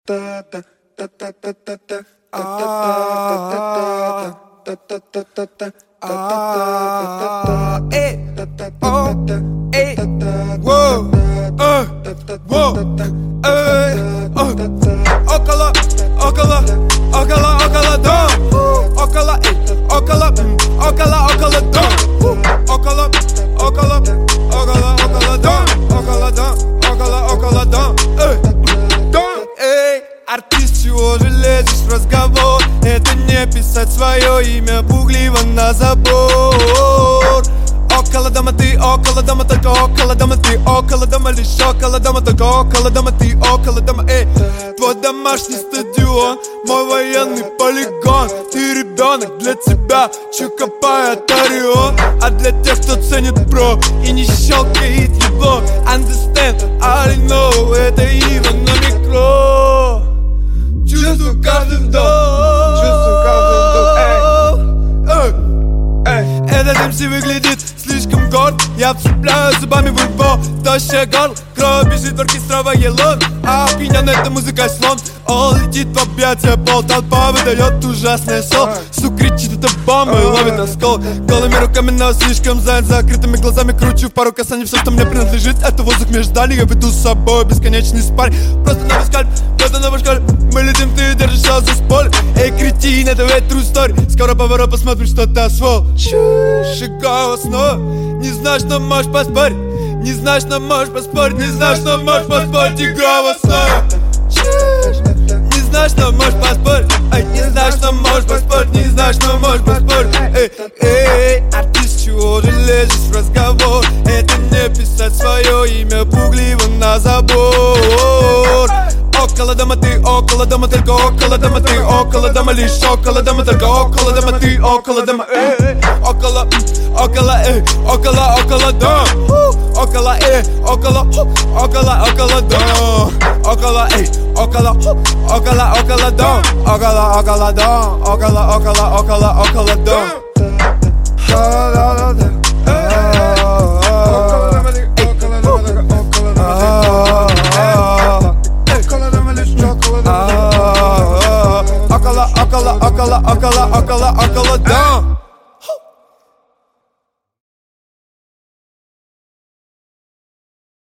Артист, чего же лезешь в разговор? Это не писать свое имя пугливо на забор. Около дома ты, около дома, только около дома ты, около дома, лишь около дома, только около дома ты, около дома, Твой домашний стадион, мой военный полигон. Ты ребенок, для тебя чё копает Орион. А для тех, кто ценит бро и не щелкает ебло, understand, I know, это Иван на микро. Чувствую каждый вдох, чувствую каждый вдох, Этот МС выглядит слишком горд. Я вцепляю зубами в его тощее горло. Кровь бежит в оркестровое лон, а опьянён этой музыкой слон. Он летит в объятия, полтолпа выдает ужасное соло. Сук кричит, это бомба, и ловит оскол. Голыми руками, но слишком занят, закрытыми глазами кручу в пару касаний. Все, что мне принадлежит, это воздух между дали. Я веду с собой бесконечный спарь. Просто новый скальп, кто-то новый шкаль. Мы летим, ты держишься за спор. Эй, кретин, это ведь true story. Скоро поворот, посмотрим, что ты освоил. Шагаю снова. Не знаешь, но можешь поспорить. Не знаешь, но можешь поспорить. Не знаешь, но можешь поспорить. Игра в основе. Не знаешь, что можешь поспорить. Не знаешь, что можешь поспорить. Не знаешь, что можешь поспорить. Артист, чего же лезешь в разговор? Это не писать свое имя пугливо на забор. Около дома ты, около дома, только около дома ты, около дома, лишь около дома, только около дома ты, около дома, около, около, около, около дома, около, около, около, около дома, около, около, около, около дома, около, около дома, около, около, около, около дома. Около, около, около, около, около, около, down.